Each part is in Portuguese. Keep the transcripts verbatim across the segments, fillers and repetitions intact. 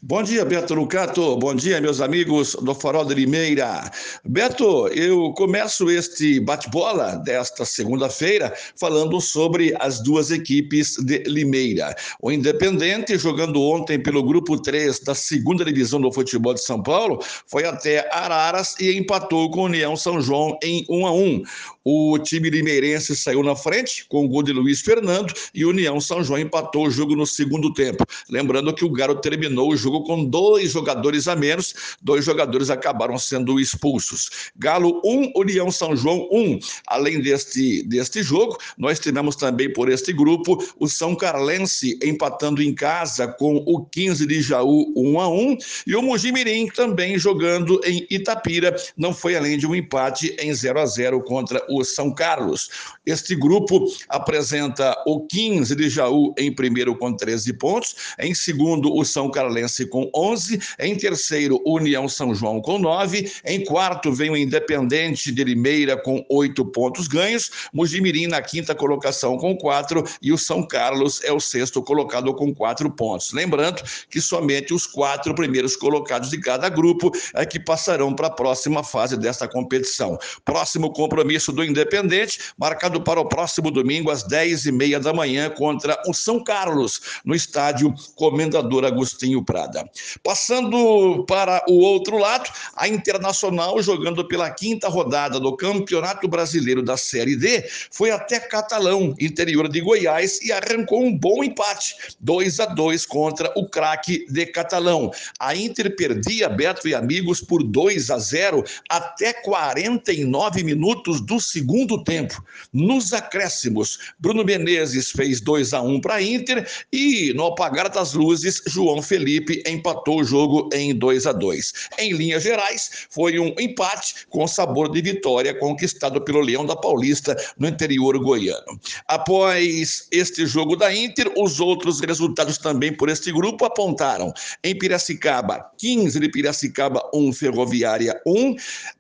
Bom dia, Beto Lucato. Bom dia, meus amigos do Farol de Limeira. Beto, eu começo este bate-bola desta segunda-feira falando sobre as duas equipes de Limeira. O Independente, jogando ontem pelo Grupo três da segunda Divisão do Futebol de São Paulo, foi até Araras e empatou com o União São João em um a um. O time limeirense saiu na frente com o gol de Luiz Fernando e o União São João empatou o jogo no segundo tempo. Lembrando que o Galo terminou o jogo com dois jogadores a menos, dois jogadores acabaram sendo expulsos. Galo um, União São João um. Além deste, deste jogo, nós tivemos também por este grupo o São Carlense empatando em casa com o quinze de Jaú um a um e o Mojimirim também jogando em Itapira, não foi além de um empate em zero a zero contra o São Carlos. Este grupo apresenta o quinze de Jaú em primeiro com treze pontos, em segundo o São Carlense com onze, em terceiro União São João com nove, em quarto vem o Independente de Limeira com oito pontos ganhos, Mojimirim na quinta colocação com quatro e o São Carlos é o sexto colocado com quatro pontos. Lembrando que somente os quatro primeiros colocados de cada grupo é que passarão para a próxima fase desta competição. Próximo compromisso do Independente, marcado para o próximo domingo às dez e meia da manhã contra o São Carlos, no estádio Comendador Agostinho Prada. Passando para o outro lado, a Internacional, jogando pela quinta rodada do Campeonato Brasileiro da Série D, foi até Catalão, interior de Goiás, e arrancou um bom empate, dois a dois contra o craque de Catalão. A Inter perdia, Beto e amigos, por dois a zero até quarenta e nove minutos do segundo tempo. Nos acréscimos, Bruno Menezes fez dois a um para a Inter e no apagar das luzes, João Felipe empatou o jogo em dois a dois. Em linhas gerais, foi um empate com sabor de vitória conquistado pelo Leão da Paulista no interior goiano. Após este jogo da Inter, os outros resultados também por este grupo apontaram: em Piracicaba, quinze de Piracicaba um, Ferroviária um,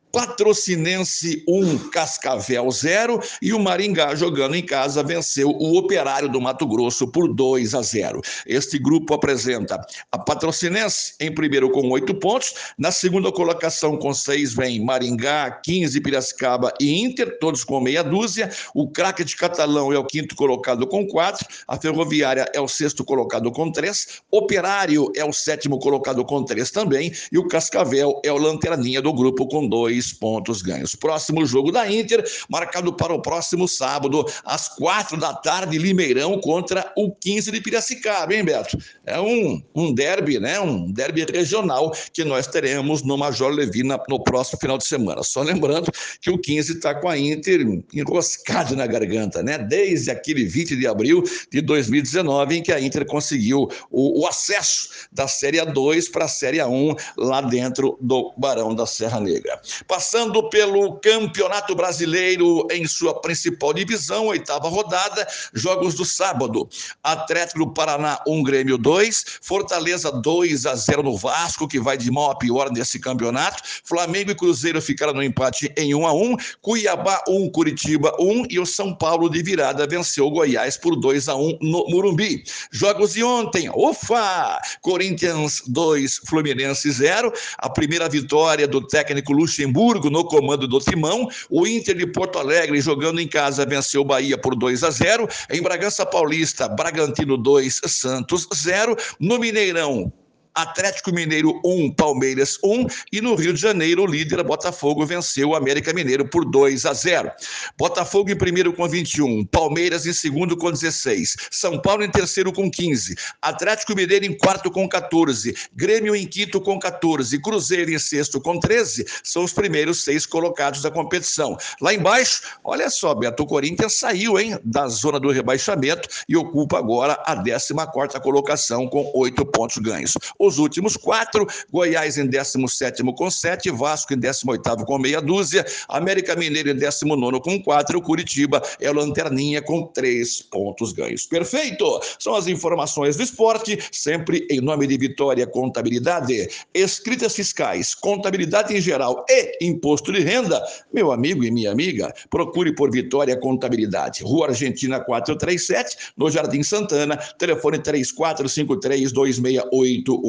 Patrocinense um, Cascavel zero e o Maringá, jogando em casa, venceu o Operário do Mato Grosso por dois a zero. Este grupo apresenta a Patrocinense em primeiro com oito pontos, na segunda colocação com seis vem Maringá, quinze, Piracicaba e Inter, todos com meia dúzia. O craque de Catalão é o quinto colocado com quatro, a Ferroviária é o sexto colocado com três, Operário é o sétimo colocado com três também e o Cascavel é o lanterninha do grupo com dois pontos ganhos. Próximo jogo da Inter, marcado para o próximo sábado, às quatro da tarde, Limeirão contra o quinze de Piracicaba, hein, Beto? É um, um derby, né? Um derby regional que nós teremos no Major Levina no próximo final de semana. Só lembrando que o quinze está com a Inter enroscado na garganta, né? Desde aquele vinte de abril de dois mil e dezenove, em que a Inter conseguiu o, o acesso da Série A dois para a Série A um, lá dentro do Barão da Serra Negra. Passando pelo Campeonato Brasileiro em sua principal divisão, oitava rodada, jogos do sábado. Atlético do Paraná um, Grêmio dois, Fortaleza dois a zero no Vasco, que vai de mal a pior nesse campeonato. Flamengo e Cruzeiro ficaram no empate em um a um, Cuiabá um, Curitiba um e o São Paulo de virada venceu o Goiás por dois a um no Morumbi. Jogos de ontem, ufa! Corinthians dois, Fluminense zero, a primeira vitória do técnico Luxemburgo no comando do Timão. O Inter de Porto Alegre, jogando em casa, venceu o Bahia por dois a zero. Em Bragança Paulista, Bragantino dois, Santos zero. No Mineirão, Atlético Mineiro um, Palmeiras um e no Rio de Janeiro o líder Botafogo venceu o América Mineiro por dois a zero. Botafogo em primeiro com vinte e um, Palmeiras em segundo com dezesseis, São Paulo em terceiro com quinze, Atlético Mineiro em quarto com quatorze, Grêmio em quinto com quatorze, Cruzeiro em sexto com treze, são os primeiros seis colocados da competição. Lá embaixo, olha só, Beto, o Corinthians saiu, hein, da zona do rebaixamento e ocupa agora a décima quarta colocação com oito pontos ganhos. Os últimos quatro, Goiás em décimo sétimo com sete, Vasco em décimo oitavo com meia dúzia, América Mineiro em décimo nono com quatro, Curitiba é o lanterninha com três pontos ganhos. Perfeito! São as informações do esporte, sempre em nome de Vitória Contabilidade. Escritas fiscais, contabilidade em geral e imposto de renda, meu amigo e minha amiga, procure por Vitória Contabilidade. Rua Argentina quatrocentos e trinta e sete, no Jardim Santana, telefone três quatro cinco três, dois seis oito um.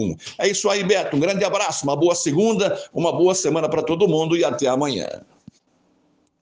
um. É isso aí, Beto. Um grande abraço, uma boa segunda, uma boa semana para todo mundo e até amanhã.